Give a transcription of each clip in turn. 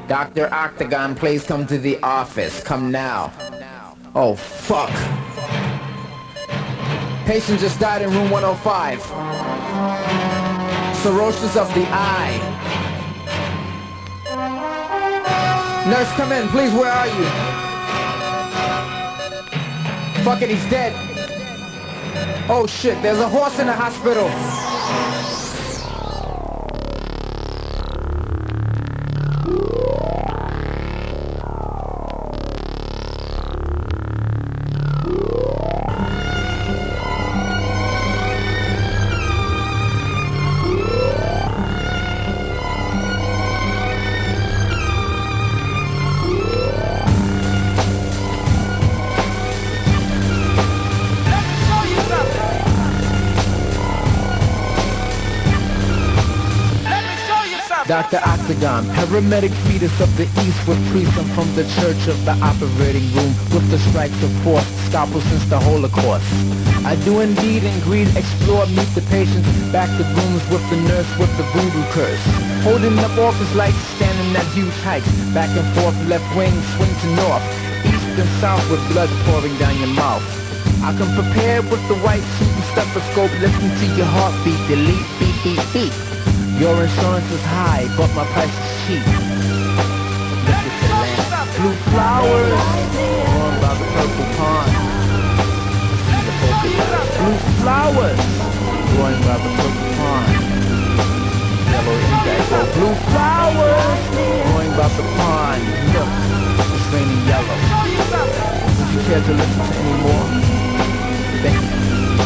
Dr. Octagon, please come to the office. Come now. Oh, fuck. Patient just died in room 105. Cirrhosis of the eye. Nurse, come in, please, where are you? Fuck it, he's dead. Oh shit, there's a horse in the hospital. Dr. Octagon, paramedic fetus of the east with priest. I'm from the church of the operating room with the strikes of force, scalpel since the Holocaust. I do indeed and greed, explore, meet the patients, back the rooms with the nurse with the voodoo curse. Holding up office lights, standing at huge heights, back and forth, left wing, swing to north, east and south with blood pouring down your mouth. I come prepared with the white suit and stethoscope, listen to your heartbeat, delete, beep, beep, beep. Your insurance is high, but my price is cheap. Look at the land. Blue flowers, growing by the purple pond. See the polka dots. Blue flowers, growing by the purple pond. Yellow indigo. Blue flowers, growing by the pond. Look, it's raining yellow. Would you care to listen to any more? Thank you.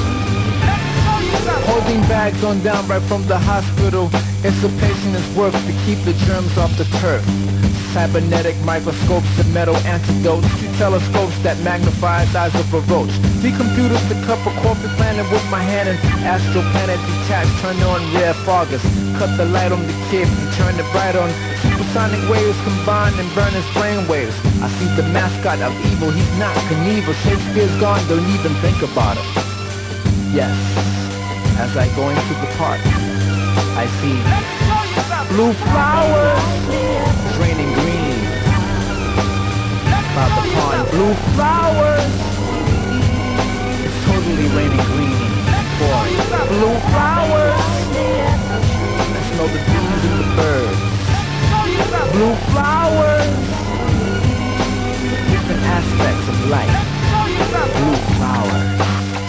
Holding bags on down right from the hospital. It's a patient's work to keep the germs off the turf. Cybernetic microscopes and metal antidotes. Two telescopes that magnify the size of a roach. Three computers to cup a corporate planet with my hand and astral planet detached. Turn on rare foggers. Cut the light on the kid and turn it bright on. Supersonic waves combine and burn his brain waves. I see the mascot of evil. He's not Knievel. Shakespeare's gone. Don't even think about it. Yes. As I go into the park, I see blue flowers, it's raining green. By the pond, blue flowers, it's totally raining green. Boy, blue flowers, I smell the bees and the birds. Blue flowers, different aspects of life. Blue flowers.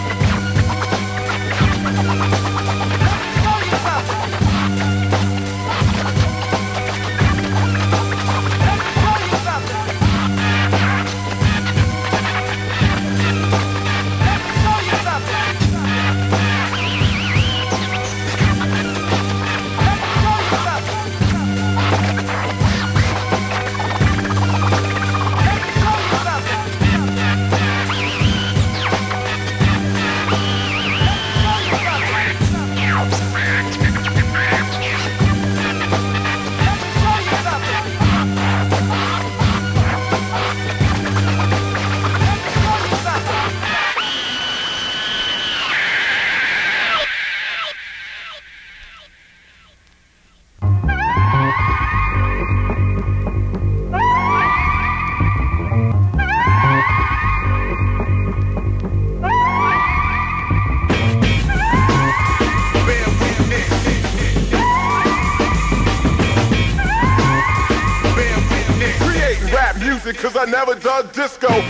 Cause I never dug disco.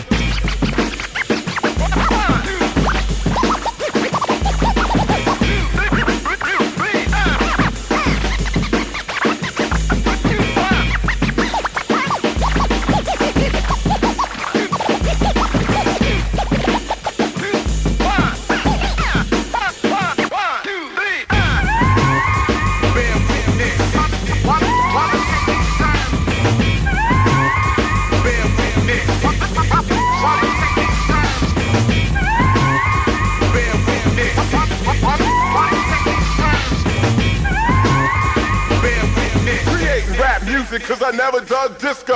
Cause I never dug disco.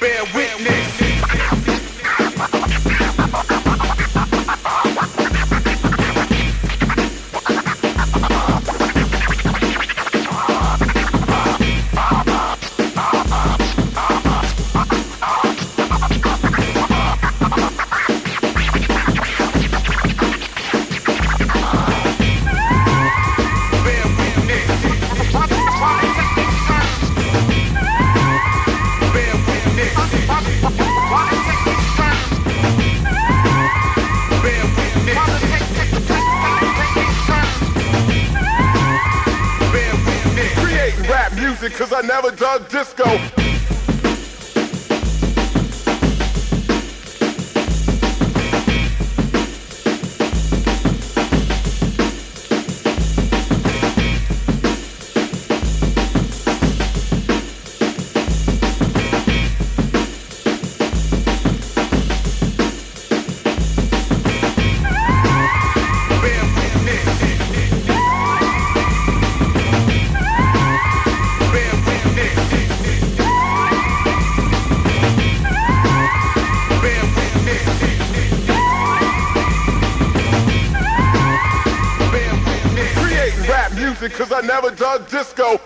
bear witness. Cause I never dug disco. Cause I never dug disco.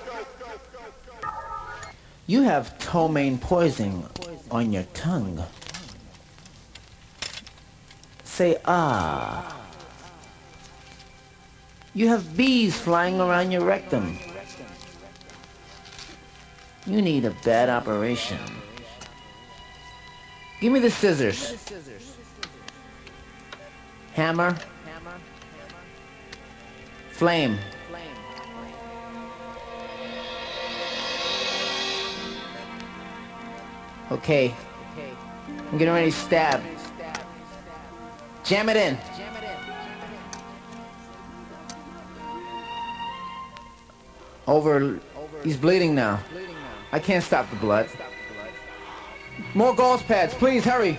You have ptomaine poison on your tongue. Say ah. You have bees flying around your rectum. You need a bad operation. Give me the scissors. Hammer. Flame. Okay. I'm getting ready to stab. Jam it in. Over. He's bleeding now. I can't stop the blood. More gauze pads, please, hurry.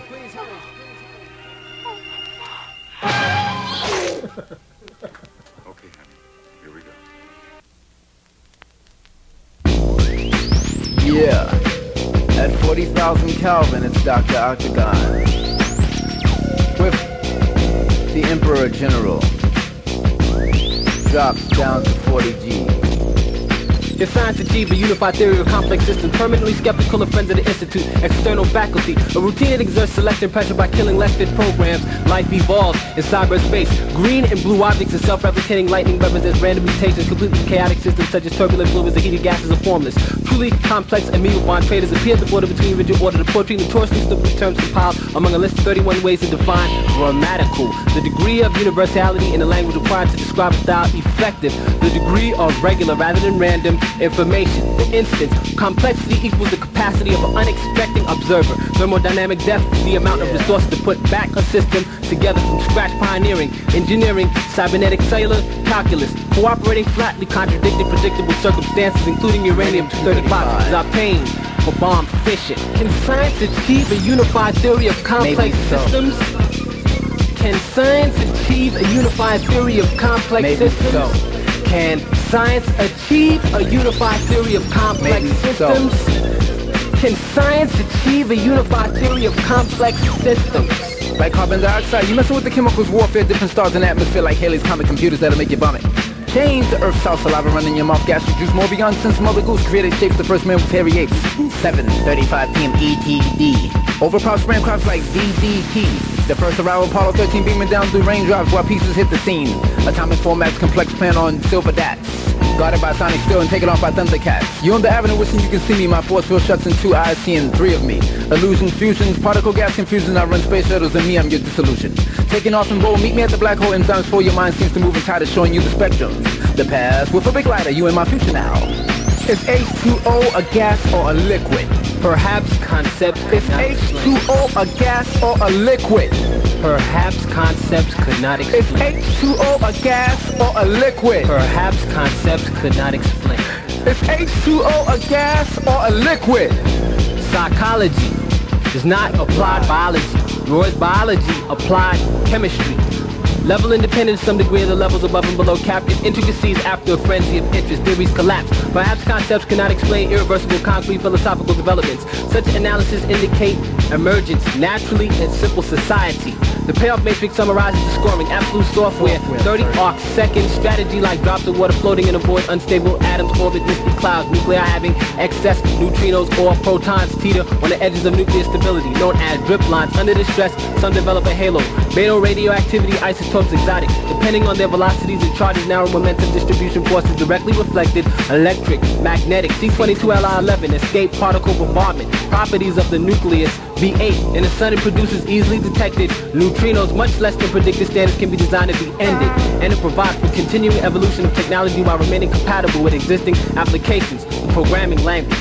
Okay, honey. Here we go. Yeah. At 40,000 Kelvin, it's Dr. Octagon. With the Emperor General. Drops down to 40 G. If science achieved a unified theory of complex systems, permanently skeptical of friends of the institute, external faculty, a routine that exerts selective pressure by killing less fit programs, life evolves in cyberspace. Green and blue objects are self-replicating lightning weapons as random mutations, completely chaotic systems such as turbulent fluids and heated gases are formless. Truly complex amoeba bond traders appear at the border between rigid order to poetry, notoriously slippery terms compiled among a list of 31 ways to define grammatical. The degree of universality in the language required to describe a style effective. The degree of regular rather than random information. For instance, complexity equals the capacity of an unexpected observer. Thermodynamic depth is the amount of resources to put back a system together from scratch. Pioneering, engineering, cybernetic cellular, calculus, cooperating flatly contradicting predictable circumstances, including uranium-235 is our pain for bomb fission. Can science achieve a unified theory of complex systems? Can science achieve a unified theory of complex systems? Can science achieve a unified theory of complex systems? Can science achieve a unified theory of complex systems? Like carbon dioxide, you messing with the chemicals, warfare, different stars in the atmosphere like Haley's Comet computers that'll make you vomit. Change the earth's south saliva running in your mouth, gas juice more beyond since Mother Goose created shapes the first man with hairy apes. 7:35 p.m. ETD. Overpowered spam crops like DDT. The first arrival Apollo 13 beaming down through raindrops while pieces hit the scene. Atomic formats, complex plan on silver dats. Guarded by sonic steel and taken off by Thundercats. You on the avenue wishing you can see me. My force field shuts in 2 eyes, seeing 3 of me. Illusions, fusions, particle gas confusion. I run space shuttles and me, I'm your dissolution. Taking off and roll, meet me at the black hole. Enzymes for your mind seems to move in tide, showing you the spectrum. The past with a big lighter, you in my future now. Is H2O a gas or a liquid? Perhaps concepts. Is H2O a gas or a liquid? Perhaps concepts could not Is explain. H2O a gas or a liquid? Perhaps concepts could not explain. Is H2O a gas or a liquid? Psychology is not applied biology, nor is biology applied chemistry. Level independent to some degree of the levels above and below captured intricacies after a frenzy of interest. Theories collapse. Perhaps concepts cannot explain irreversible concrete philosophical developments. Such analysis indicate emergence naturally in simple society. The payoff matrix summarizes the scoring. Absolute software, 30 arcs seconds. Strategy like drops of water floating in a void. Unstable atoms orbit misty clouds. Nuclei having excess neutrinos or protons teeter on the edges of nuclear stability, known as drip lines. Under distress, some develop a halo. Beta radioactivity isotopes exotic. Depending on their velocities and charges, narrow momentum distribution forces directly reflected. Electric, magnetic, C22LI11, escape particle bombardment. Properties of the nucleus, V8. In the sun it produces easily detected neutrinos, much less than predicted standards can be designed to be ended. And it provides for continuing evolution of technology while remaining compatible with existing applications of programming language.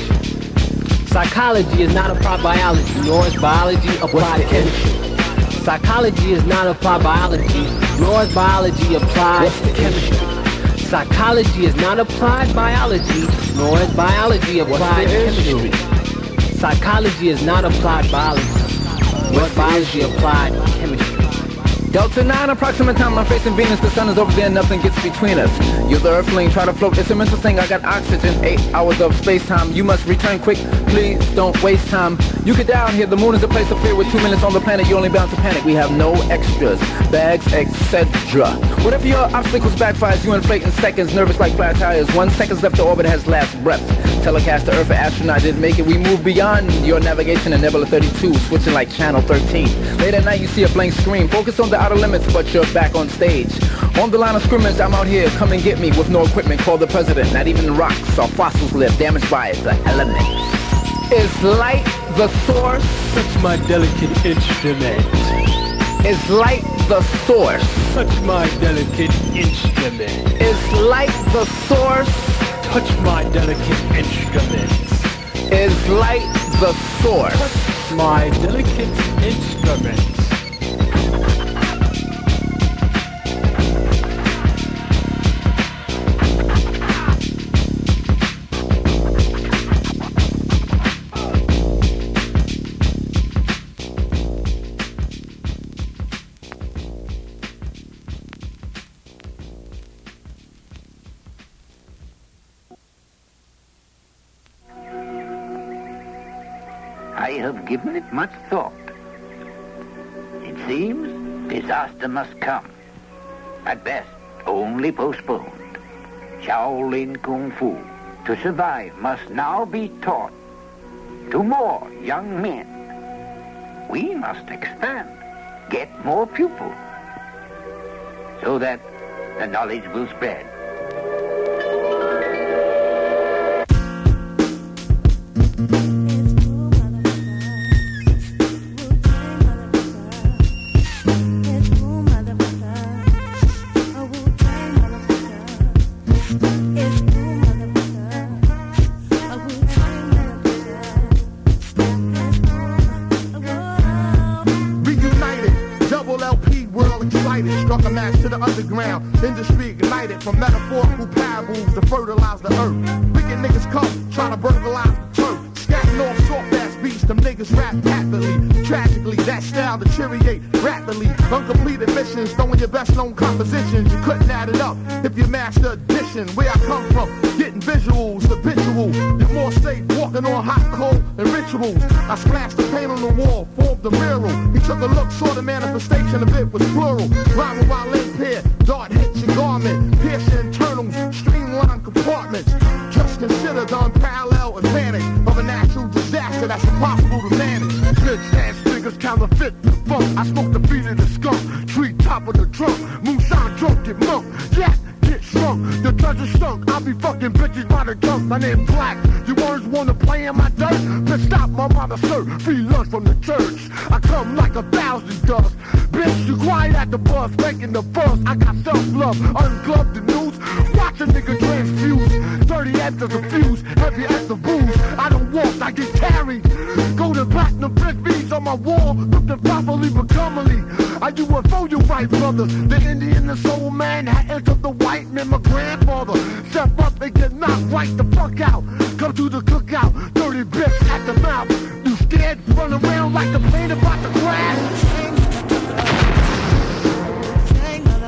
Psychology is not applied biology, nor is biology applied chemistry. Psychology is not applied biology, nor is biology applied chemistry. Psychology is not applied biology, nor is biology applied chemistry. Psychology is not applied biology, nor is biology applied chemistry. Delta 9, approximate time, I'm facing Venus, the sun is over there, nothing gets between us. You're the earthling, try to float, it's a mental thing, I got oxygen, 8 hours of space-time. You must return quick, please don't waste time. You get down here, the moon is a place of fear. With 2 minutes on the planet, you're only bound to panic. We have no extras, bags, etc. Whatever your obstacles backfires, you inflate in seconds, nervous like flat tires. 1 second left to orbit has last breath. Telecast to Earth, an astronaut didn't make it. We move beyond your navigation in Nebula 32, switching like channel 13. Late at night, you see a blank screen. Focus on the outer limits, but you're back on stage. On the line of scrimmage, I'm out here. Come and get me with no equipment. Call the president. Not even rocks or fossils live, damaged by the elements. Is light the source? Touch my delicate instrument. Is light the source? Touch my delicate instrument. Is light the source? Touch my delicate instrument. Is light the source? Touch my delicate instrument. I have given it much thought. It seems disaster must come. At best, only postponed. Shaolin Kung Fu, to survive, must now be taught to more young men. We must expand, get more pupils, so that the knowledge will spread. Struck a match to the underground. Industry ignited from metaphorical parables to fertilize the earth. Wicked niggas come, trying to burglarize the turf. Scatting off soft-ass beats, them niggas rap happily. Tragically, that style deteriorate rapidly. Uncompleted missions, throwing your best-known compositions. You couldn't add it up if you master addition. Where I come from, getting visuals, habitual. You're more safe walking on hot coal and rituals. I splashed the paint on the wall, formed the mural. He took a look, saw the manifestation of it was plural. Rhyming while in pair, dart hits your garment. Pierce your internals, streamline compartments. Just consider the unparalleled advantage of a natural disaster that's impossible to manage. Bitch ass niggas counterfeit the funk. I smoke the feet of the skunk, tree top of the trunk. Moonshine drunk, get monk, yeah, get shrunk. The treasure stunk, I be fucking bitches by the dunk. My name Black, you words wanna play in my dirt? Bitch stop, my mama serve free lunch from the church. I come like 1,000 dust. Bitch, you quiet at the bus, making the fuss. I got self-love, ungloved the news. Watch a nigga transfuse. 30 after of fuse, heavy after booze. I don't walk, I get carried. Golden platinum brick beads on my wall, looking properly but commonly. I UFO you right, brothers. The Indian, the soul man, had entered the white man, my grandfather. Step up and get knocked right the fuck out. Come to the cookout, 30 bits at the mouth. You scared, run around like the plane about to crash.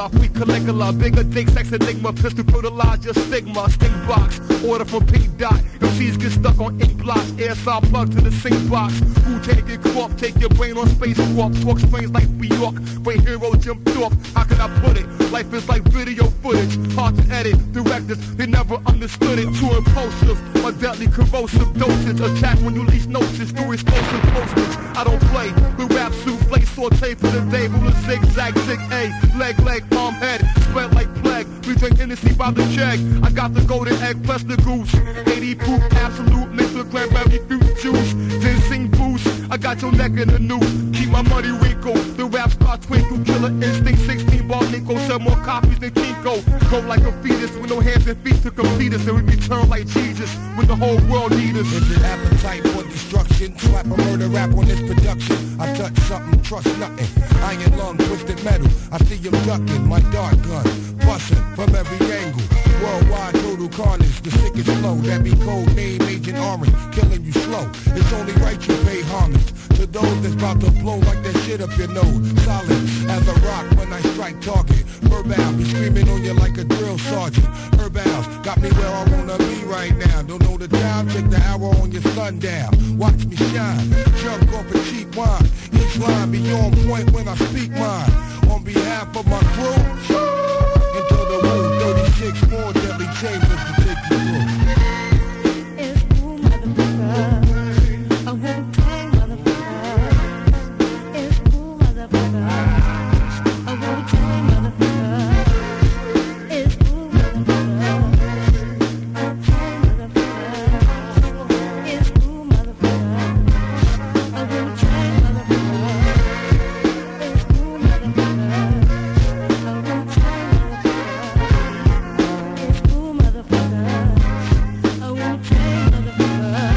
Caligula, free Caligula, bigger dick, sex enigma, pistol fertilize your stigma, sting box, order from P. Dot, MCs get stuck on ink blocks, air saw plug to the sink box, who take your crop, take your brain on space warp, talk strange like New York, where hero jumped off, how can I put it, life is like video footage, hard to edit, directors, they never understood it, too impulsive, a deadly corrosive dosage, attack when you least notice, through explosive postage, I don't play, with rap souffle, saute for the day, rule a zigzag, zig A, leg, arm, head, spread like plague, we drink Hennessy by the check, I got the golden egg plus the goose, 80 proof, absolute, mixed with cranberry fruit juice, ginseng boost, I got your neck in the noose, keep my money wrinkled, the rap star twinkle, killer instinct, 16 ball Nico, sell more copies than Kinko, go like a fetus with no hands and feet to complete us, and we return like Jesus, when the whole world need us. Is it appetite for destruction? Slap a murder rap on this production. I touch something, trust nothing. Iron lung, twisted metal. I see him ducking, my dart gun, busting from every angle. Worldwide total carnage, the sickest flow. That be code name Agent Orange, killing you slow. It's only right you pay homage to those that's about to blow like that shit up your nose. Solid as a rock when I strike target. Herbal be screaming on you like a drill sergeant. Herbals got me where I wanna be right now. Don't know the time, check the hour on your sundown. Watch me shine, jump off a cheap wine. Each line be on point when I speak mine. On behalf of my crew, into the room, 36 more deadly chambers to take you through. It's cool, motherfucker. I won't tell motherfucker. It's cool, motherfucker. I won't tell motherfucker. It's cool, motherfucker. I'll tell motherfucker. It's cool, motherfucker. I won't tell motherfucker. It's cool, motherfucker. I won't tell motherfucker. It's cool, motherfucker. I won't tell motherfucker.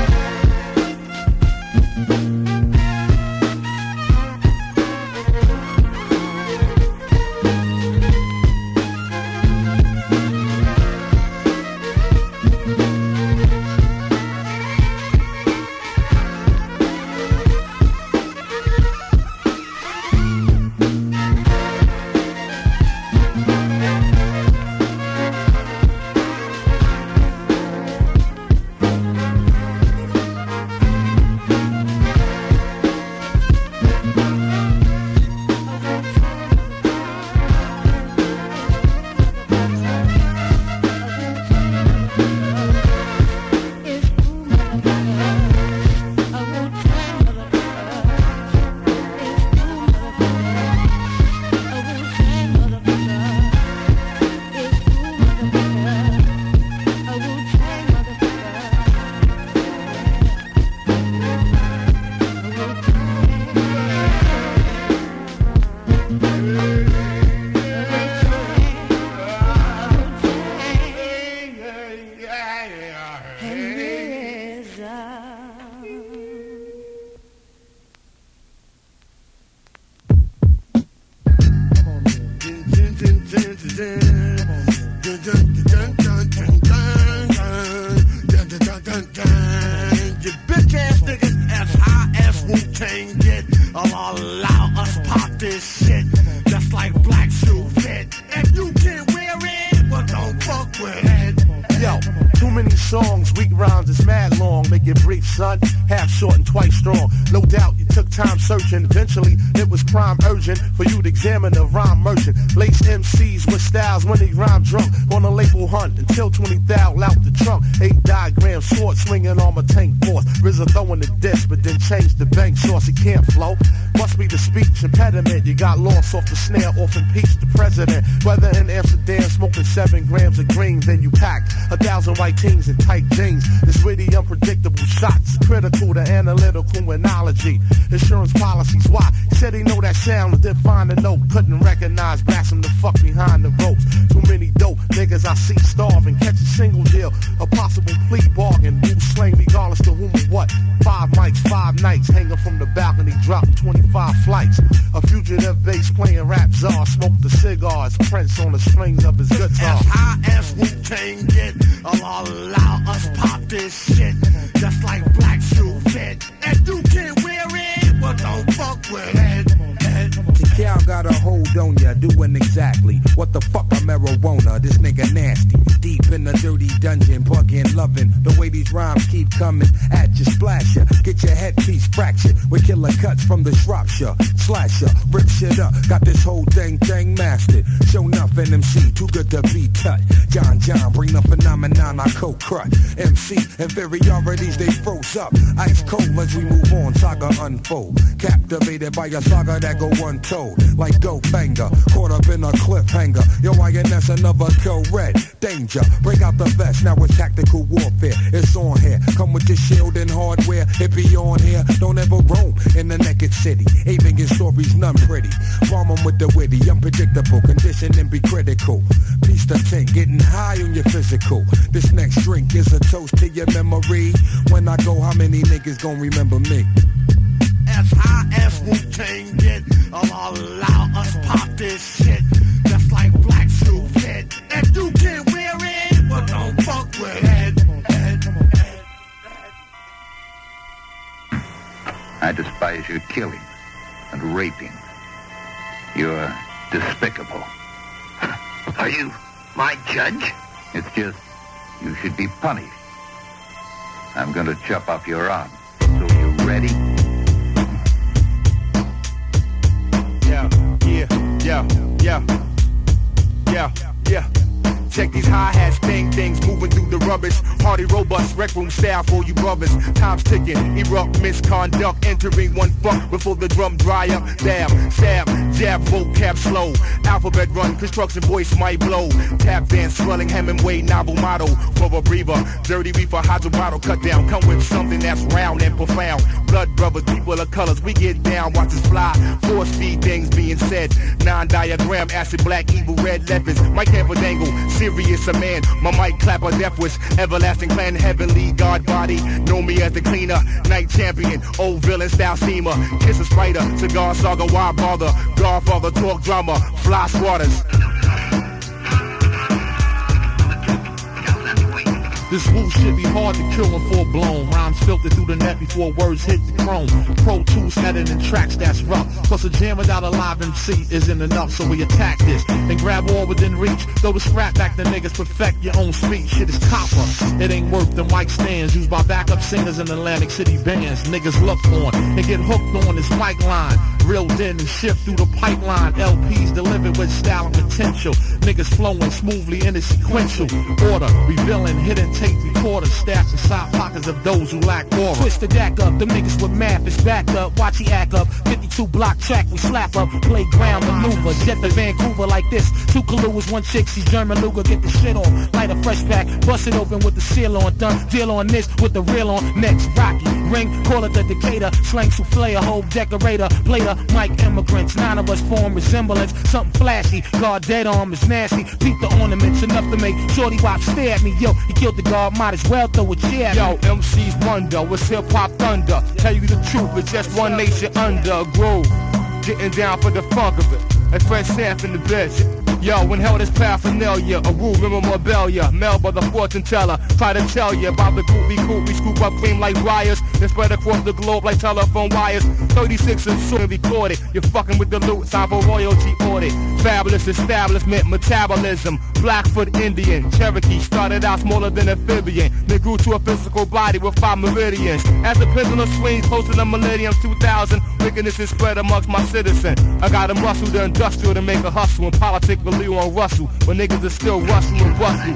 You bitch ass niggas as high as Wu-Tang get. Allow us pop this shit just like black shoe fit. If you can wear it, well don't fuck with it. Yo, too many songs, weak rhymes, it's mad long. Make it brief, son, half short and twice strong. No doubt you took time searching. Eventually, it was prime urgent for you to examine the rhyme merchant. Lace MCs with styles when they rhyme drunk. On a label hunt until 20,000 out the trunk. 8 diagrams, sword swinging on my tank force. RZA throwing the disc, but then changed the bank source. He can't flow. Must be the speech impediment. You got lost off the snare, off impeached the president. Whether in Amsterdam, smoking 7 grams of green, then you packed 1,000 white teens in tight jeans. This witty, unpredictable shots, critical to analytical analogy. Insurance policies, why? He said he know that sound and didn't find the note. Couldn't recognize, blast him the fuck behind the ropes. Too many dope niggas I see starving. Catch a single deal, a possible plea bargain. Who slang regardless to whom or what. 5 mics, 5 nights, hanging from the balcony, dropping 25 flights. A fugitive bass playing rap czar, smoked the cigars, Prince on the strings of his guitar. As high as Wu-Tang get, allow us pop this shit just like black shoe fit. If you can wear it, well don't fuck with it. The cow got got a hold on ya, doing exactly what the fuck a marijuana. This nigga nasty, deep in the dirty dungeon, bugging, loving the way these rhymes keep coming at you, splash ya, get your headpiece fractured with killer cuts from the Shropshire, slash ya, rip shit up, got this whole thing mastered. Show enough NMC, too good to be cut. John, bring the phenomenon I co-crut. MC inferiorities, they froze up, ice cold as we move on, saga unfold. Captivated by a saga that go untold, like Dope Banger, caught up in a cliffhanger. Yo, INS another kill red, danger, break out the vest, now it's tactical warfare. It's on here, come with your shield and hardware. It be on here, don't ever roam in the naked city. Aiming in stories, none pretty. Bomb 'em with the witty, unpredictable, condition and be critical. Piece the tank, getting high on your physical. This next drink is a toast to your memory. When I go, how many niggas gon' remember me? As high as Wu-Tang get, allow us pop this shit. Just like Black Shoe Fit. If you can wear it, well don't fuck with it. I despise your killing and raping. You're despicable. Are you my judge? It's just, you should be punished. I'm going to chop off your arm. So you ready? Yeah. Check these hi-hats, things moving through the rubbish. Hardy, robust, rec room style for you brothers. Time's ticking, erupt, misconduct. Entering one fuck before the drum dry up. Dab, stab, jab, vocab slow. Alphabet run, construction voice might blow. Tap dance, swelling Hemingway, novel motto. For a breather, dirty reefer, hydro bottle, cut down. Come with something that's round and profound. Blood brothers, people of colors, we get down, watch us fly. 4-speed things being said. 9-diagram, acid, black, evil, red leopards. Mike Camperdangle, serious a man. My mic clapper, death wish. Everlasting clan, heavenly god body. Know me as the cleaner, night champion. Old villain style steamer. Kiss a spider, cigar saga, why bother? Godfather, talk drama, fly swatters. This Wu shit be hard to kill and full blown. Rhymes filtered through the net before words hit the chrome. Pro Tools editing tracks that's rough. Plus a jam without a live MC isn't enough, so we attack this. Then grab all within reach. Throw the scrap back to niggas, perfect your own speech. Shit is copper. It ain't worth the mic stands used by backup singers in Atlantic City bands. Niggas look on and get hooked on this mic line. Reeled in and shift through the pipeline. LPs delivered with style and potential. Niggas flowing smoothly in a sequential order. Revealing hidden tape recorders stacked inside pockets of those who lack aura. Twist the deck up, them niggas with math is back up. Watch he act up, 52 block track we slap up. Playground maneuver, jet to Vancouver like this. 2 Kaluas, 1 chick, she's German Luger, get the shit on. Light a fresh pack, bust it open with the seal on. Done, deal on this with the reel on. Next, Rocky, ring, call it the Decatur. Slang souffle, a whole decorator. Plater, Mike immigrants, 9 of us form resemblance. Something flashy, guard dead arm is nasty. Beat the ornaments enough to make Shorty Wop stare at me. Yo, he killed the guard, might as well throw a chair. Yo, MC's wonder, what's hip-hop thunder? Tell you the truth, it's just one nation under a groove. Getting down for the funk of it. And Fred Sanf in the bitch. Yo, when hell this paraphernalia, a rule memorabilia, mailed by the fortune teller. Try to tell you about the group we scoop up cream like wires, then spread across the globe like telephone wires. 36 and soon recorded. You're fucking with the loot, time for royalty audit. Fabulous establishment, metabolism. Blackfoot Indian, Cherokee started out smaller than amphibian, then grew to a physical body with 5 meridians. As the pendulum swings closer to millennium 2000, wickedness is spread amongst my citizen. I got them rustle the industrial to make a hustle in politics. Leo on Russell, when niggas are still rustling and bustle.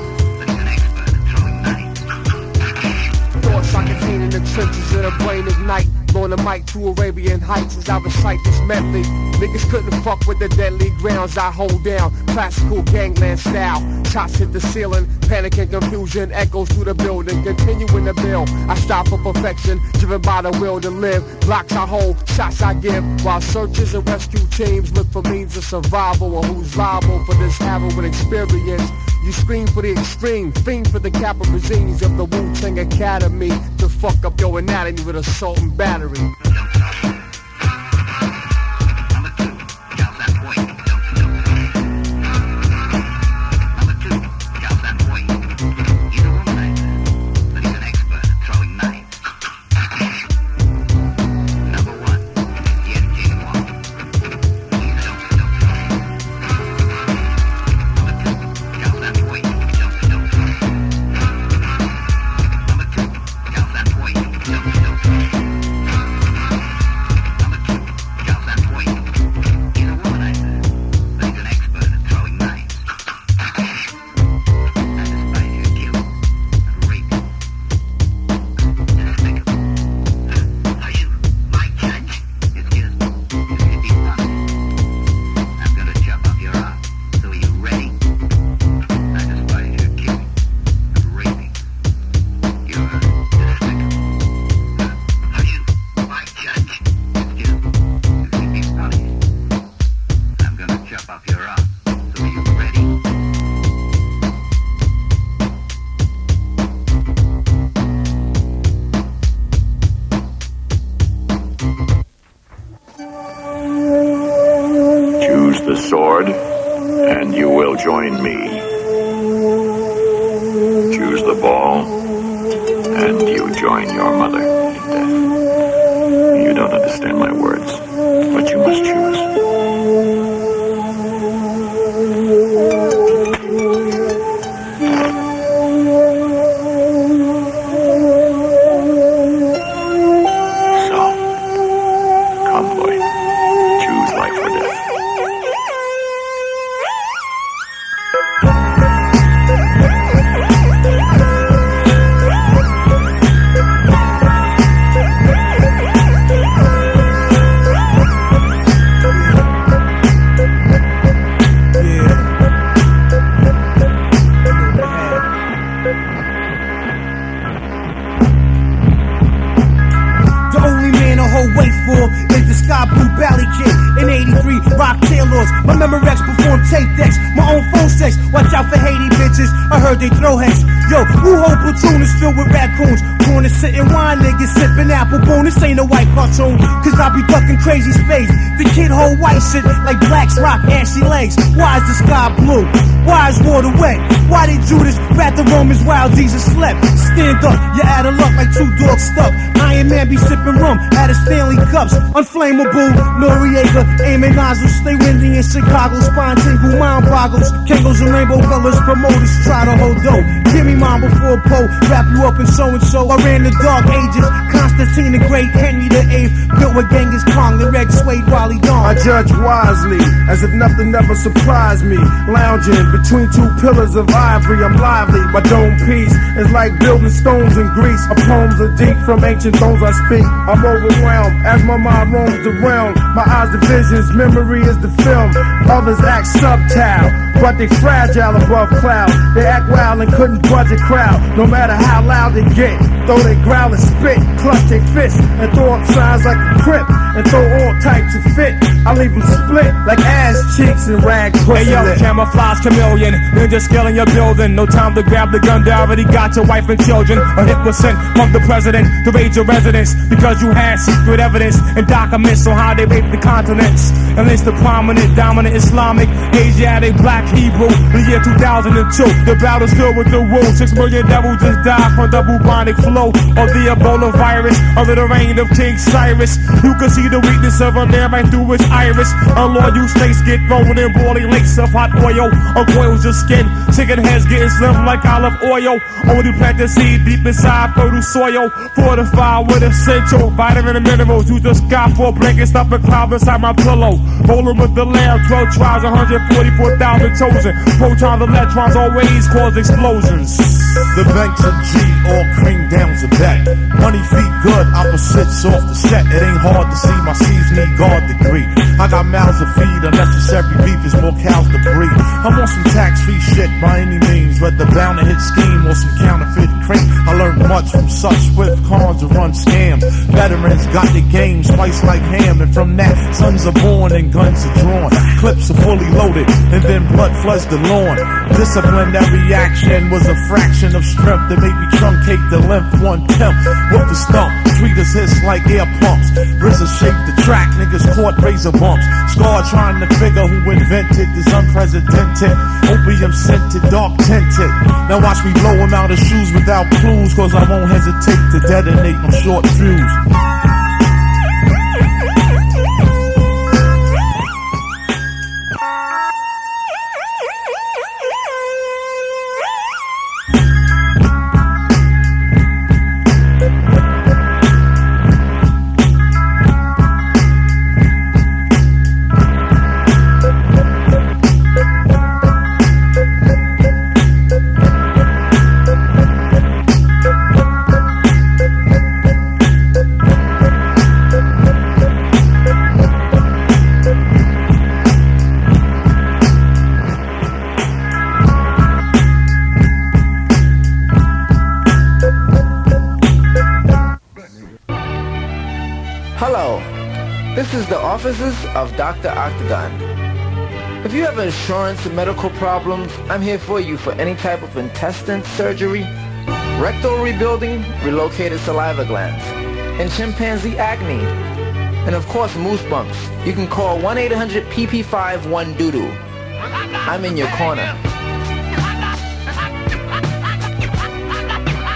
Thoughts I contain in the trenches of the brain ignite. Blowing the mic to Arabian Heights as I recite this medley. Niggas couldn't fuck with the deadly grounds I hold down. Classical gangland style. Shots hit the ceiling, panic and confusion echoes through the building. Continuing the build, I strive for perfection, driven by the will to live. Blocks I hold, shots I give, while searchers and rescue teams look for means of survival or who's liable for this harrowing experience. You scream for the extreme, fiend for the caparazines of the Wu-Tang Academy to fuck up your anatomy with assault and battery. home, and you join your mother in death. You don't understand my words, but you must choose. They throw heads. Yo, Wu-Ho platoon is filled with raccoons. Corner sitting wine niggas sipping apple boom. This ain't a white cartoon, cause I be ducking crazy space. The kid hold white shit like blacks rock ashy legs. Why is the sky blue? Why is water wet? Why did Judas rat the Romans while Jesus slept? Stand up, you're out of luck like two dogs stuck. Iron Man be sipping rum out of Stanley cups. Unflammable, Noriega, aiming nozzles. Stay windy in Chicago, spine tingle, mind boggles. Kangos and rainbow colors, promoters try to hold dough. Give me mine before Poe, wrap you up in so-and-so. I ran the dark ages, Constantine the Great, Henry the Eighth, built with Genghis Khan, the Red Suede, Wally Dawn. I judge wisely, as if nothing ever surprised me. Lounging between two pillars of ivory, I'm lively. My dome piece is like building stones in Greece. A poems are deep from ancient thrones I speak. I'm overwhelmed as my mind roams the realm. My eyes the visions, memory is the film. Others act subtile, but they fragile above cloud. They act wild and couldn't budge a crowd. No matter how loud they get, though they growl and spit, clutch their fists and throw up signs like a crip and throw all types of fit. I leave them split like ass cheeks and rag pussy. Hey yo, lip. camouflage chameleon, ninja skill in your building. No time to grab the gun, they already got your wife and children. A hit was sent from the president to raid your residence because you had secret evidence and documents on how they raped the continents. And it's the prominent, dominant Islamic, Asiatic, black Hebrew. The year 2002, the battle's filled with the wounds. 6 million devils just died from the bubonic flow of the Ebola virus under the reign of King Cyrus. You can see the weakness of a man right through his iris. Unloyal snakes get thrown in boiling lakes of hot oil. Uncoils your skin, chicken heads getting slim like olive oil. Only plant the seed deep inside fertile soil, fortified with essential vitamin and minerals. You just got 4 blankets up and cloud inside my pillow. Rolling with the lamb, 12 tribes, 144,000 chosen. Protons, electrons always cause explosions. The banks of G all cream down to back. Money feet good, opposites off the set. It ain't hard to see my seeds need guard degree. I got mouths to feed, unnecessary beef is more cows to breed. I'm on some tax-free shit by any means, whether bound to hit scheme or some counterfeit cream. I learned much from such swift cons to run scams. Veterans got the game spiced like ham, and from that, sons are born and guns are drawn. Clips are fully loaded, and then blood floods the lawn. Disciplinary action was a fraction of strength that made me truncate the length 1/10 with the stump. Tweeters hiss like air pumps. RZA shaped the track, niggas caught razor bumps. Scar trying to figure who invented this unprecedented opium scented, dark tinted. Now watch me blow him out of shoes without clues, cause I won't hesitate to detonate on short fuse. This is the offices of Dr. Octagon. If you have insurance and medical problems, I'm here for you for any type of intestine surgery, rectal rebuilding, relocated saliva glands, and chimpanzee acne. And of course, moose bumps. You can call 1-800-PP5-1-DOODOO. I'm in your corner.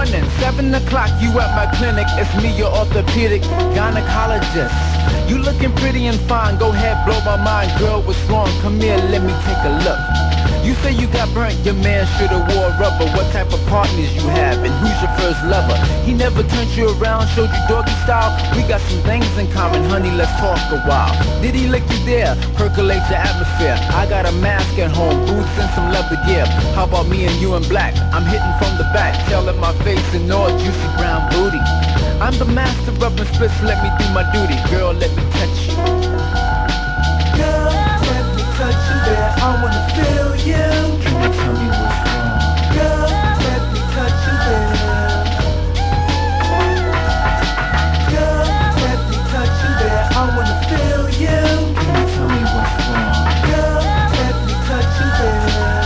morning, 7 o'clock, you at my clinic. It's me, your orthopedic gynecologist. You looking pretty and fine, go ahead, blow my mind. Girl, what's wrong? Come here, let me take a look. You say you got burnt, your man should've wore rubber. What type of partners you have and who's your first lover? He never turned you around, showed you doggy style? We got some things in common, honey, let's talk a while. Did he lick you there? Percolate your atmosphere. I got a mask at home, boots and some leather gear. How about me and you in black? I'm hitting from the back, tailing my face and all juicy brown booty. I'm the master of rubbing splits, let me do my duty. Girl, let me touch you. Girl, let me touch you there, I wanna feel you. Can you tell me what's wrong? Girl, let me touch you there. Girl, let me touch you there, I wanna feel you. Can you tell me what's wrong? Girl, let me touch you there.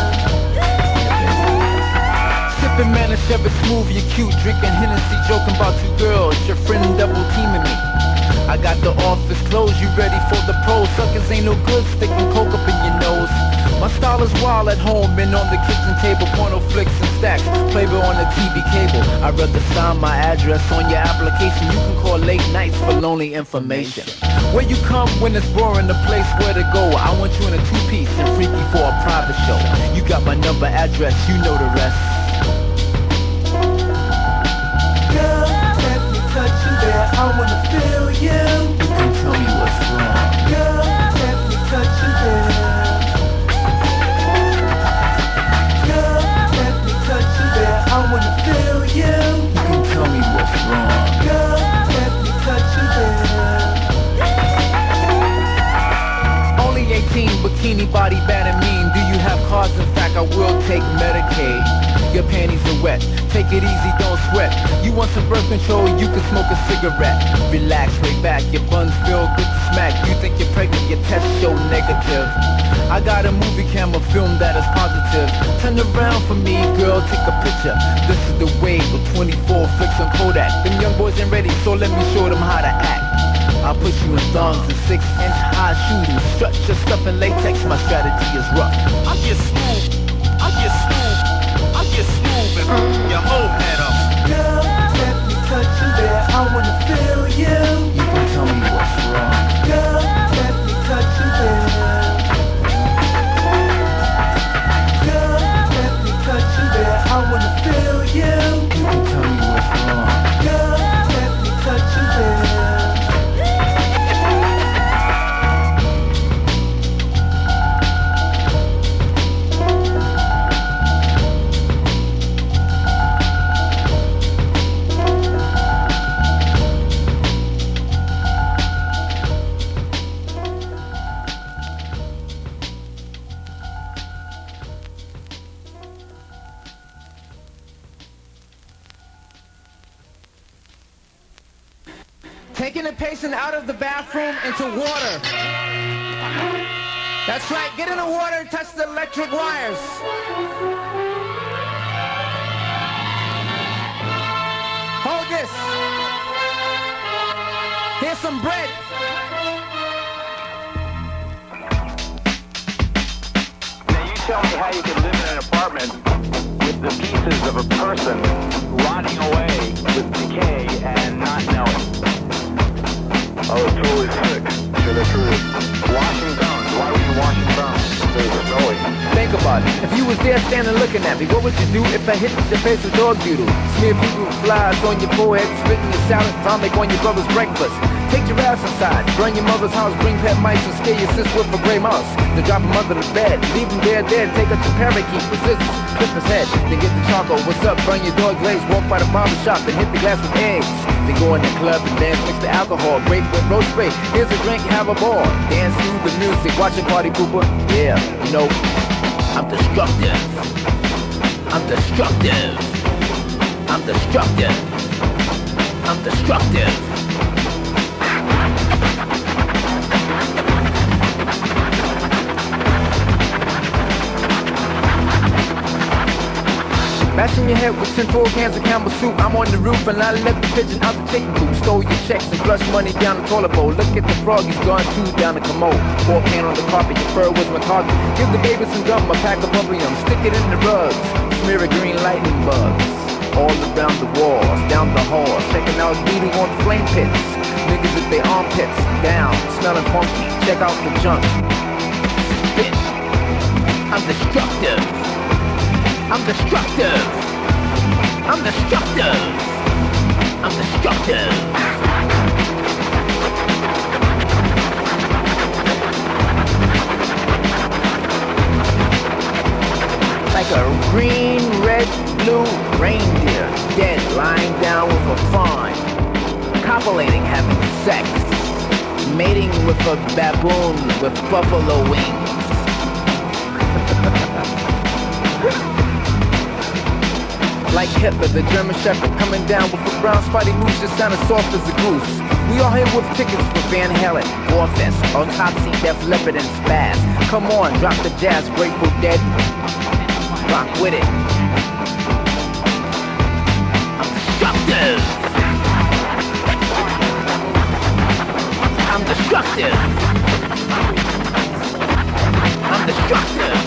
Sipping man, it's ever smooth, you're cute, drinking Hennessy, joking about 2 girls, your friend double teaming me. I got the office closed, you ready for the pros? Suckers ain't no good, sticking coke up in your nose. My style is wild at home, been on the kitchen table, porno flicks and stacks, Playboy on the TV cable. I'd rather sign my address on your application. You can call late nights for lonely information. Where you come when it's boring, the place where to go. I want you in a 2-piece and freaky for a private show. You got my number, address, you know the rest. Girl, let me touch you there, I wanna feel you. You can tell me what's wrong. Girl, let me touch you there. Girl, let me touch you there, I wanna feel you. You can tell me what's wrong. Girl, let me touch you there. Only 18, bikini body bad and mean. Do you have cards? In fact, I will take Medicaid. Your panties are wet, take it easy, don't sweat. You want some birth control, you can smoke a cigarette. Relax, lay back, your buns feel good to smack. You think you're pregnant, your test show negative. I got a movie camera film that is positive. Turn around for me, girl, take a picture. This is the wave with 24 flicks on Kodak. Them young boys ain't ready, so let me show them how to act. I'll put you in thongs and 6-inch high shoes. Strut your stuff in latex, my strategy is rough. I get smooth, I get smooth, I get smooth and your whole head up. Girl, let me touch you there, I wanna feel you. You can tell me what's wrong. Girl, let me touch you there. Girl, let me touch you there, I wanna feel you. You can tell me what's wrong. Girl, let me touch you there. Taking a patient out of the bathroom into water. That's right, get in the water and touch the electric wires. Hold this. Here's some bread. Now you tell me how you can live in an apartment with the pieces of a person rotting away with decay and not know it. I was totally sick. Should I prove it? Washing bones. Why were you washing bones? It was snowy. Think about it. If you was there standing looking at me, what would you do if I hit your face with dog doodle? Smear people with flies on your forehead, spit in your salad, vomit on your brother's breakfast. Take your ass inside, burn your mother's house, bring pet mice and scare your sis with a gray mouse. Then drop him under the bed, leave him there dead, take out your parakeet with scissors, clip his head, then get the charcoal. What's up? Burn your dog glaze, walk by the barber shop and hit the glass with eggs. Then go in the club and dance, mix the alcohol, grape with rose spray. Here's a drink, have a ball, dance to the music, watch a party pooper. Yeah, you know, I'm destructive. I'm destructive. I'm destructive. I'm destructive. Bashing your head with 10 full cans of Campbell soup. I'm on the roof and I left the pigeon out the chicken coop. Stole your checks and flushed money down the toilet bowl. Look at the frog, he's gone too down the commode. 4 can on the carpet, your fur was my target. Give the baby some gum, a pack of bubblegum, stick it in the rugs. Smear a green lightning bugs. all around the walls, down the halls, checking out beauty on flame pits. Niggas with their armpits down, smelling funky. Check out the junk. Spit. I'm destructive. I'm destructive. I'm destructive. I'm destructive. Like a green, red, blue reindeer, dead, lying down with a fawn, copulating, having sex, mating with a baboon with buffalo wings. Like Hitler, the German Shepherd, coming down with a brown spotty moose that sounded soft as a goose. We all here with tickets for Van Halen, Warfest, Autopsy, Def Leppard, and Spaz. Come on, drop the jazz, Grateful Dead. Rock with it. I'm destructive. I'm destructive. I'm destructive.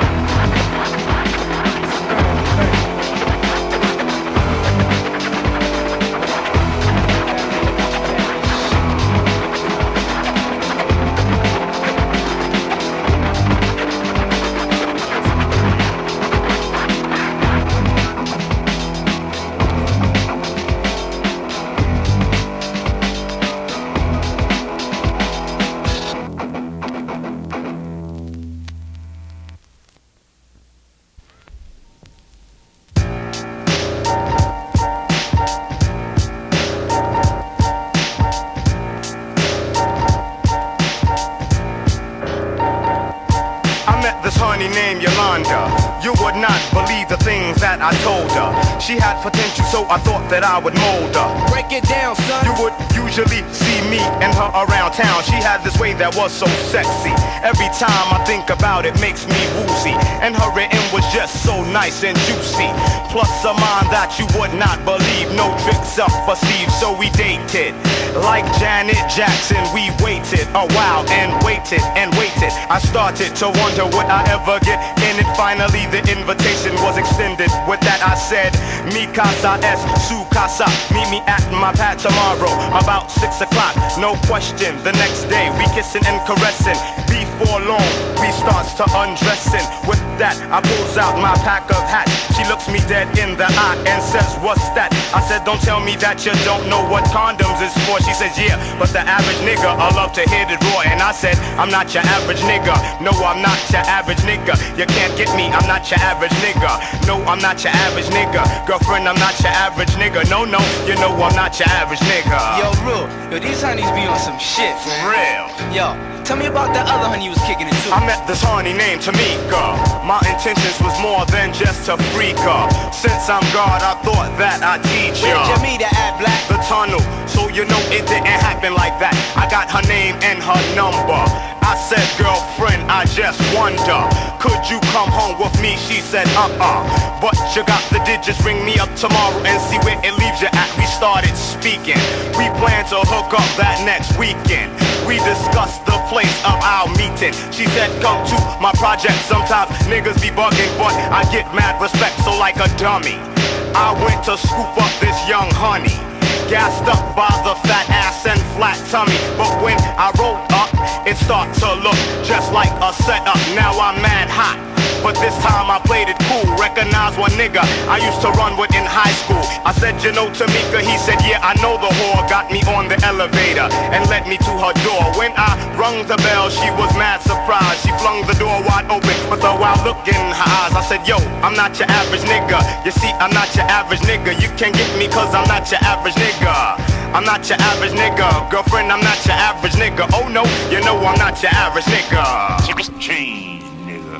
Named Yolanda. You would not believe the things that I told her. She had potential, so I thought that I would mold her. Break it down, son. You would usually see me and her around town. She had this way that was so sexy. Every time I think about it, makes me woozy. And her written was just so nice and juicy. Plus a mind that you would not believe. No tricks up her sleeve, so we dated. Like Janet Jackson, we waited a while and waited and waited. I started to wonder would I ever get in it. Finally the invitation was extended. With that I said, mi casa es su casa. Meet me at my pad tomorrow about 6 o'clock. No question, the next day we kissing and caressing. Before long we starts to undressing. With that I pulls out my pack of hats. She looks me dead in the eye and says, what's that? I said, don't tell me that you don't know what condoms is for. She says, yeah, but the average nigga I love to hit it raw. And I said, I'm not your average nigga. No, I'm not your average nigga. You can't get me, I'm not your average nigga. No, I'm not your average nigga. Girlfriend, I'm not your average nigga. No, no, you know I'm not your average nigga. Yo, real, yo, these honeys be on some shit, for real. Yo, tell me about that other honey you was kicking it to. I met this honey named Tamika. My intentions was more than just to freak her. Since I'm God, I thought that I'd teach ya. Where'd you meet her at, Black? The tunnel, so you know it didn't happen like that. I got her name and her number. I said, girlfriend, I just wonder, could you come home with me? She said, but you got the digits, ring me up tomorrow and see where it leaves you at. We started speaking, we plan to hook up that next weekend. We discussed the place of our meeting. She said, come to my project. Sometimes niggas be bugging, but I get mad respect, so like a dummy I went to scoop up this young honey, gassed up by the fat ass and flat tummy. But when I rolled up, it started to look just like a setup. Now I'm mad hot, but this time I played it cool. Recognize one nigga I used to run with in high school. I said, you know Tamika? He said, yeah, I know the whore. Got me on the elevator and led me to her door. When I rung the bell, she was mad surprised. She flung the door wide open with a wild look in her eyes. I said, yo, I'm not your average nigga. You see, I'm not your average nigga. You can't get me cause I'm not your average nigga. I'm not your average nigga. Girlfriend, I'm not your average nigga. Oh no, you know I'm not your average nigga. Change, nigga.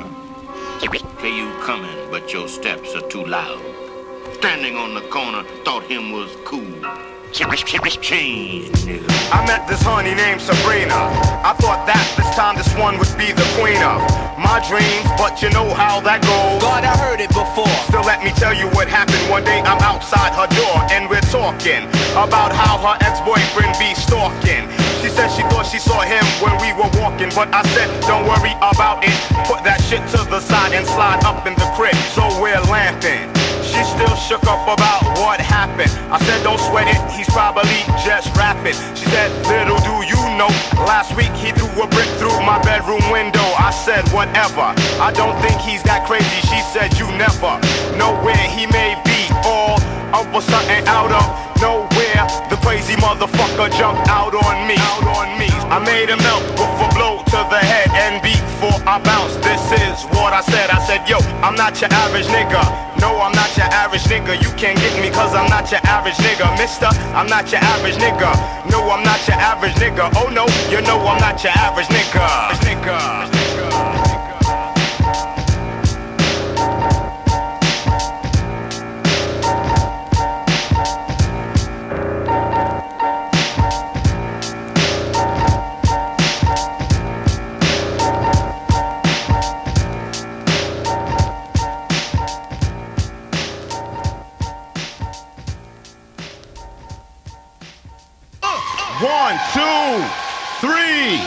Hear you coming, but your steps are too loud. Standing on the corner, thought him was cool. Change, nigga. I met this honey named Sabrina. I thought that this time this one would be the queen of my dreams, but you know how that goes. God, I heard it before. Still, let me tell you what happened. One day I'm outside her door and we're talking about how her ex-boyfriend be stalking. She said she thought she saw him when we were walking, but I said, don't worry about it. Put that shit to the side and slide up in the crib. So we're laughing. She's still shook up about what happened. I said don't sweat it, he's probably just rapping. She said, little do you know, last week he threw a brick through my bedroom window. I said whatever, I don't think he's that crazy. She said you never know where he may be. All of a sudden out of nowhere, the crazy motherfucker jumped out on me. I made him melt with a blow to the head, and before I bounced, this is what I said. I said, yo, I'm not your average nigga. No, I'm not your average nigga. You can't get me cause I'm not your average nigga. Mister, I'm not your average nigga. No, I'm not your average nigga. Oh no, you know I'm not your average nigga. One, two, three.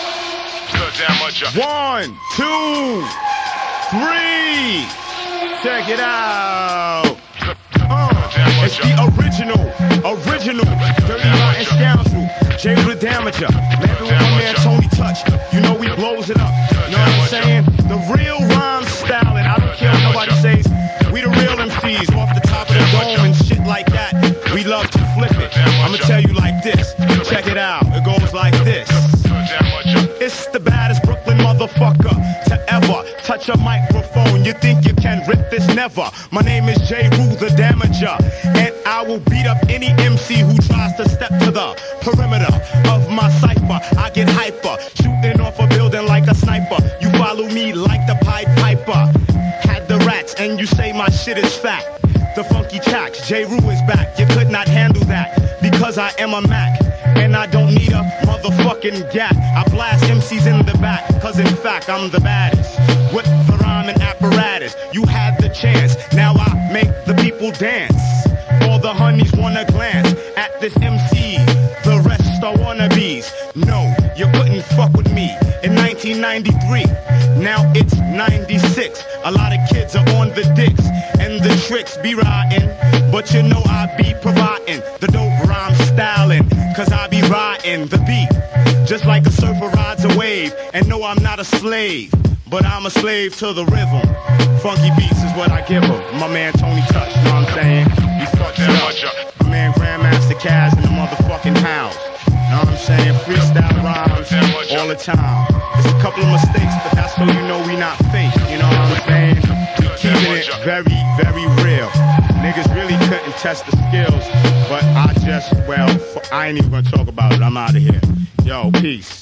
One, two, three. Check it out. It's the original, dirty rotten scoundrel, Jay the Damager. Maybe with my man Tony Touch, you know he blows it up. You know what I'm saying? The real rhyme style, and I don't care what nobody says. We the real MCs off the top of the dome and shit like that. We love to flip it. I'ma tell you like this. Check it out. It goes like this. It's the baddest Brooklyn motherfucker to ever touch a microphone. You think you can rip this? Never. My name is J. Rue the Damager, and I will beat up any MC who tries to step to the perimeter of my cipher. I get hyper, shooting off a building like a sniper. You follow me like the Pied Piper. Had the rats, and you say my shit is fat. The funky tracks, J. Rue is back. You could not handle that because I am a Mac. And I don't need a motherfucking gap. I blast MCs in the back, cause in fact I'm the baddest. With the rhyme and apparatus, you had the chance. Now I make the people dance. All the honeys wanna glance at this MC. The rest are wannabes. No, you couldn't fuck with me in 1993. Now it's 96. A lot of kids are on the dicks, and the tricks be riding. But you know I be providing the dope rhyme styling, cause I be riding the beat just like a surfer rides a wave. And no, I'm not a slave, but I'm a slave to the rhythm. Funky beats is what I give him. My man Tony Touch, you know what I'm saying? He fucks it up. My man Grandmaster Kaz in the motherfucking house. You know what I'm saying? Freestyle rhymes all the time. It's a couple of mistakes, but that's so you know we not fake. You know what I'm saying? We keeping it very, very real. Niggas really couldn't test the skills, but I ain't even gonna talk about it. I'm out of here. Yo, peace.